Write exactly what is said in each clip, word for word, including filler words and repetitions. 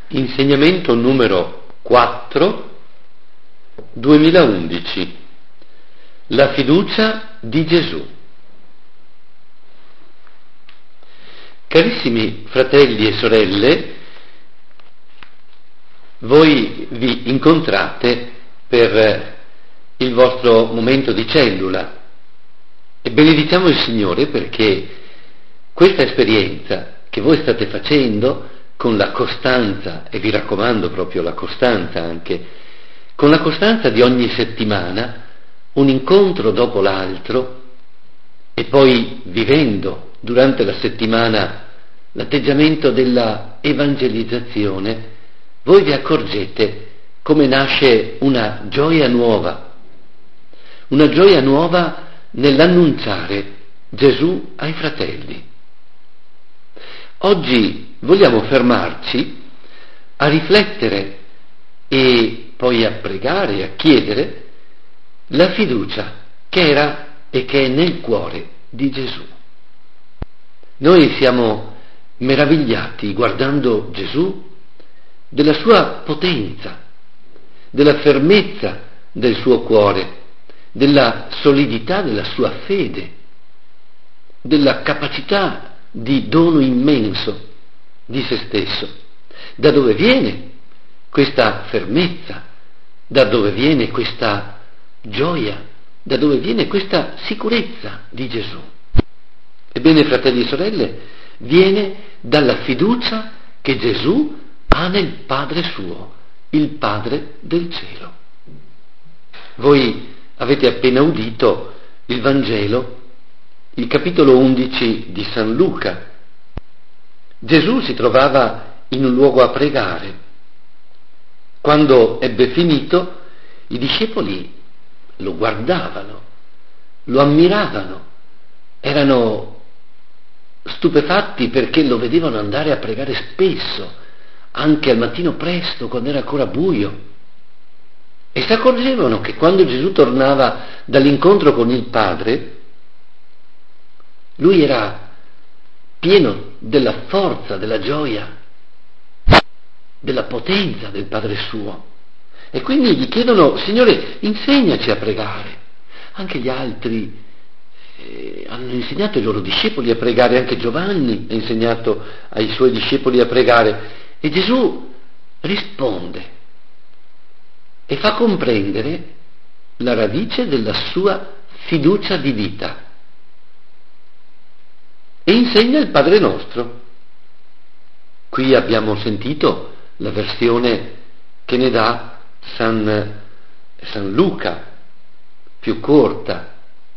Insegnamento numero quattro, duemilaundici. La fiducia di Gesù. Carissimi fratelli e sorelle, voi vi incontrate per il vostro momento di cellula e benediciamo il Signore perché questa esperienza che voi state facendo con la costanza, e vi raccomando proprio la costanza anche, con la costanza di ogni settimana, un incontro dopo l'altro, e poi vivendo durante la settimana l'atteggiamento della evangelizzazione, voi vi accorgete come nasce una gioia nuova, una gioia nuova nell'annunciare Gesù ai fratelli. Oggi vogliamo fermarci a riflettere e poi a pregare e a chiedere la fiducia che era e che è nel cuore di Gesù. Noi siamo meravigliati guardando Gesù della sua potenza, della fermezza del suo cuore, della solidità della sua fede, della capacità di dono immenso di se stesso. Da dove viene questa fermezza? Da dove viene questa gioia? Da dove viene questa sicurezza di Gesù? Ebbene, fratelli e sorelle, viene dalla fiducia che Gesù ha nel Padre suo, il Padre del cielo. Voi avete appena udito il Vangelo, il capitolo undici di San Luca. Gesù si trovava in un luogo a pregare. Quando ebbe finito, i discepoli lo guardavano, lo ammiravano, erano stupefatti perché lo vedevano andare a pregare spesso, anche al mattino presto, quando era ancora buio. E si accorgevano che quando Gesù tornava dall'incontro con il Padre, lui era pieno della forza, della gioia, della potenza del Padre suo. E quindi gli chiedono: Signore, insegnaci a pregare. Anche gli altri eh, hanno insegnato ai loro discepoli a pregare, anche Giovanni ha insegnato ai suoi discepoli a pregare. E Gesù risponde e fa comprendere la radice della sua fiducia di vita. E insegna il Padre nostro. Qui abbiamo sentito la versione che ne dà San, San Luca, più corta,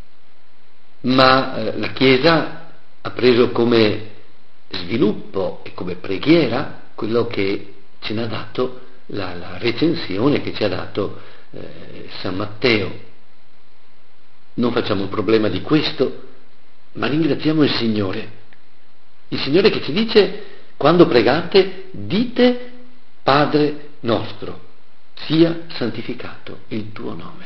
ma eh, la Chiesa ha preso come sviluppo e come preghiera quello che ce n'ha dato la, la recensione che ci ha dato eh, San Matteo. Non facciamo un problema di questo, ma ringraziamo il Signore, il Signore che ci dice: quando pregate dite Padre nostro, sia santificato il tuo nome.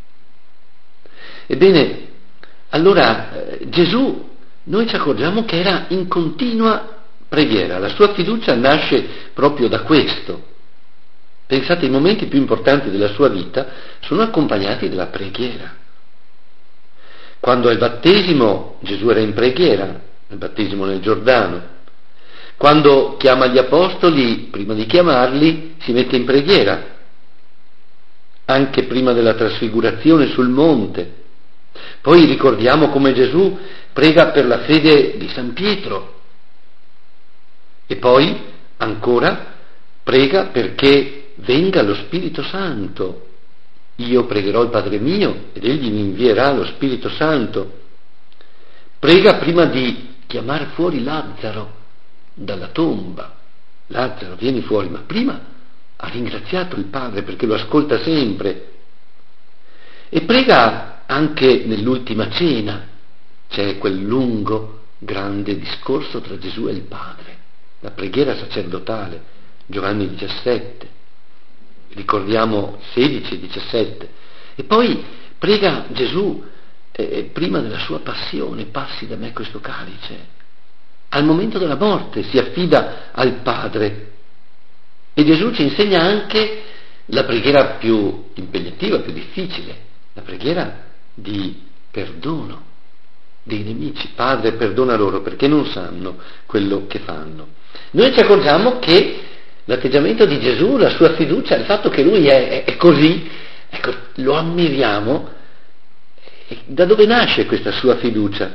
Ebbene, allora eh, Gesù, noi ci accorgiamo che era in continua preghiera, la sua fiducia nasce proprio da questo. Pensate, i momenti più importanti della sua vita sono accompagnati dalla preghiera. Quando al battesimo Gesù era in preghiera, il battesimo nel Giordano. Quando chiama gli apostoli, prima di chiamarli, si mette in preghiera. Anche prima della trasfigurazione sul monte. Poi ricordiamo come Gesù prega per la fede di San Pietro. E poi, ancora, prega perché venga lo Spirito Santo. Io pregherò il Padre mio ed egli mi invierà lo Spirito Santo. Prega prima di chiamare fuori Lazzaro dalla tomba. Lazzaro, vieni fuori, ma prima ha ringraziato il Padre perché lo ascolta sempre. E prega anche nell'ultima cena. C'è quel lungo, grande discorso tra Gesù e il Padre, la preghiera sacerdotale, Giovanni diciassette. Ricordiamo sedici e diciassette. E poi prega Gesù eh, prima della sua passione: passi da me questo calice. Al momento della morte si affida al Padre E Gesù ci insegna anche la preghiera più impegnativa, più difficile, la preghiera di perdono dei nemici. Padre, perdona loro perché non sanno quello che fanno. Noi ci accorgiamo che l'atteggiamento di Gesù, la sua fiducia, il fatto che lui è, è, è così, ecco, lo ammiriamo. E da dove nasce questa sua fiducia?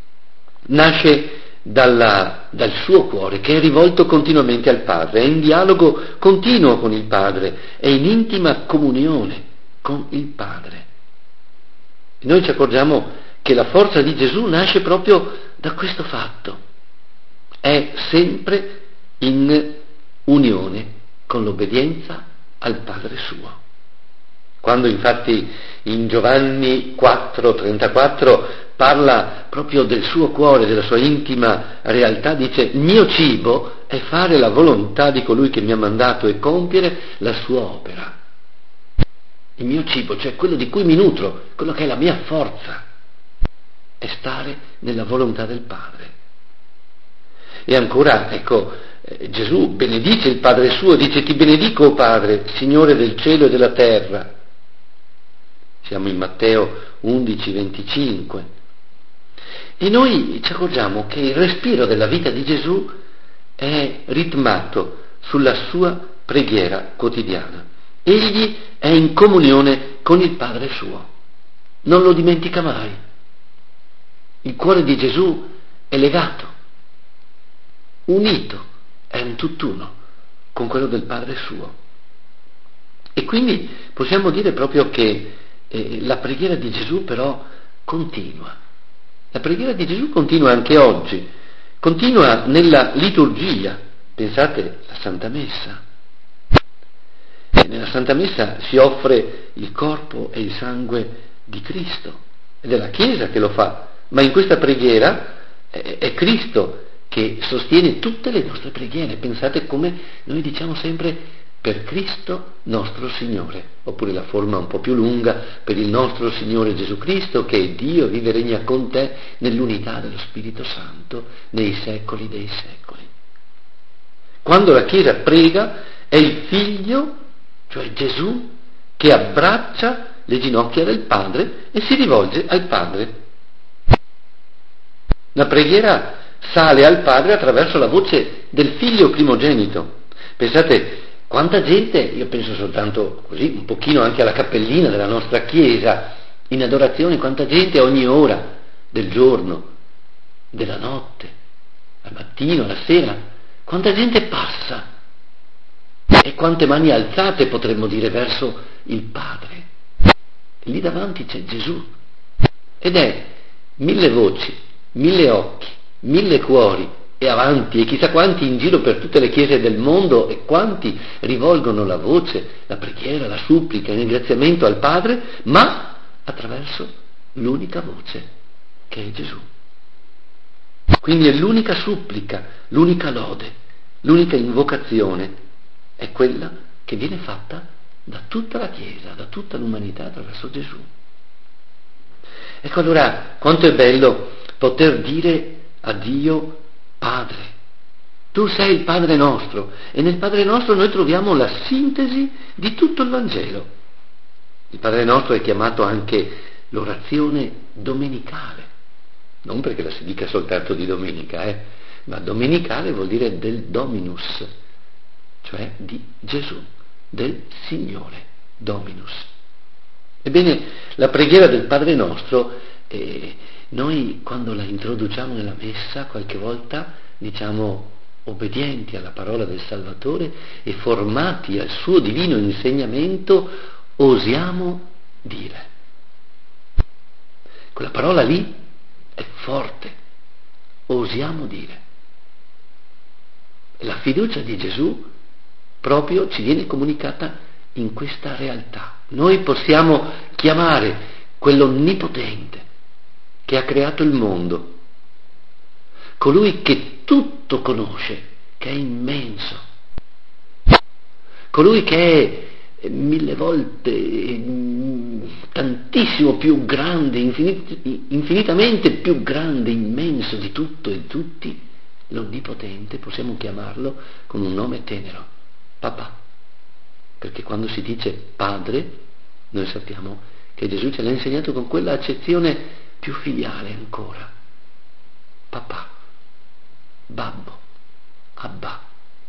Nasce dalla, dal suo cuore, che è rivolto continuamente al Padre, è in dialogo continuo con il Padre, è in intima comunione con il Padre. E noi ci accorgiamo che la forza di Gesù nasce proprio da questo fatto, è sempre in unione con l'obbedienza al Padre suo. Quando infatti in Giovanni quattro trentaquattro parla proprio del suo cuore, della sua intima realtà, dice: il mio cibo è fare la volontà di colui che mi ha mandato e compiere la sua opera. Il mio cibo, cioè quello di cui mi nutro, quello che è la mia forza, è stare nella volontà del Padre. E ancora, ecco, eh, Gesù benedice il Padre suo, dice: ti benedico, o Padre, Signore del cielo e della terra. Siamo in Matteo undici venticinque. E noi ci accorgiamo che il respiro della vita di Gesù è ritmato sulla sua preghiera quotidiana. Egli è in comunione con il Padre suo, non lo dimentica mai. Il cuore di Gesù è legato, unito, è un tutt'uno con quello del Padre suo. E quindi possiamo dire proprio che eh, la preghiera di Gesù però continua. La preghiera di Gesù continua anche oggi, continua nella liturgia. Pensate alla Santa Messa. E nella Santa Messa si offre il corpo e il sangue di Cristo, ed è la Chiesa che lo fa, ma in questa preghiera è, è Cristo che sostiene tutte le nostre preghiere. Pensate come noi diciamo sempre: per Cristo nostro Signore, oppure la forma un po' più lunga: per il nostro Signore Gesù Cristo, che è Dio, vive e regna con te nell'unità dello Spirito Santo nei secoli dei secoli. Quando la Chiesa prega è il Figlio, cioè Gesù, che abbraccia le ginocchia del Padre e si rivolge al Padre. La preghiera sale al Padre attraverso la voce del Figlio primogenito. Pensate quanta gente, io penso soltanto così un pochino anche alla cappellina della nostra chiesa, in adorazione, quanta gente a ogni ora del giorno, della notte, al mattino, alla sera, quanta gente passa e quante mani alzate potremmo dire verso il Padre. E lì davanti c'è Gesù ed è mille voci, mille occhi, mille cuori e avanti, e chissà quanti in giro per tutte le chiese del mondo, e quanti rivolgono la voce, la preghiera, la supplica, il ringraziamento al Padre, ma attraverso l'unica voce che è Gesù. Quindi è l'unica supplica, l'unica lode, l'unica invocazione è quella che viene fatta da tutta la Chiesa, da tutta l'umanità attraverso Gesù. Ecco allora quanto è bello poter dire a Dio: Padre, tu sei il Padre nostro, e nel Padre nostro noi troviamo la sintesi di tutto il Vangelo. Il Padre nostro è chiamato anche l'orazione domenicale, non perché la si dica soltanto di domenica, eh, ma domenicale vuol dire del Dominus, cioè di Gesù, del Signore, Dominus. Ebbene, la preghiera del Padre nostro, eh, noi quando la introduciamo nella Messa qualche volta diciamo, obbedienti alla parola del Salvatore e formati al suo divino insegnamento, osiamo dire. Quella parola lì è forte, osiamo dire. La fiducia di Gesù proprio ci viene comunicata in questa realtà. Noi possiamo chiamare quell'Onnipotente che ha creato il mondo, colui che tutto conosce, che è immenso, colui che è mille volte, tantissimo più grande, infinit- infinitamente più grande, immenso di tutto e di tutti, l'Onnipotente, possiamo chiamarlo con un nome tenero: Papà. perché quando si dice padre, noi sappiamo che Gesù ce l'ha insegnato con quella accezione più filiale ancora. Papà, babbo, abba.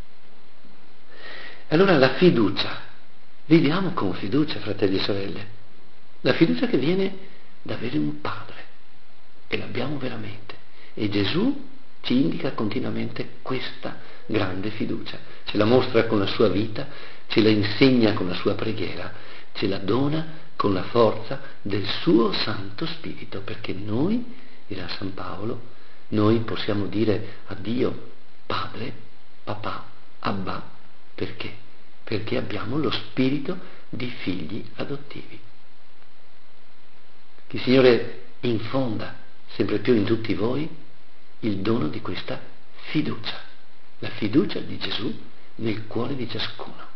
Allora la fiducia, viviamo con fiducia, fratelli e sorelle, la fiducia che viene da avere un padre, e l'abbiamo veramente, e Gesù ci indica continuamente questa grande fiducia, ce la mostra con la sua vita, ce la insegna con la sua preghiera, ce la dona con la forza del suo Santo Spirito, perché noi, dirà San Paolo, noi possiamo dire a Dio Padre, Papà, Abba, perché? Perché abbiamo lo spirito di figli adottivi. Che il Signore infonda sempre più in tutti voi il dono di questa fiducia, la fiducia di Gesù nel cuore di ciascuno.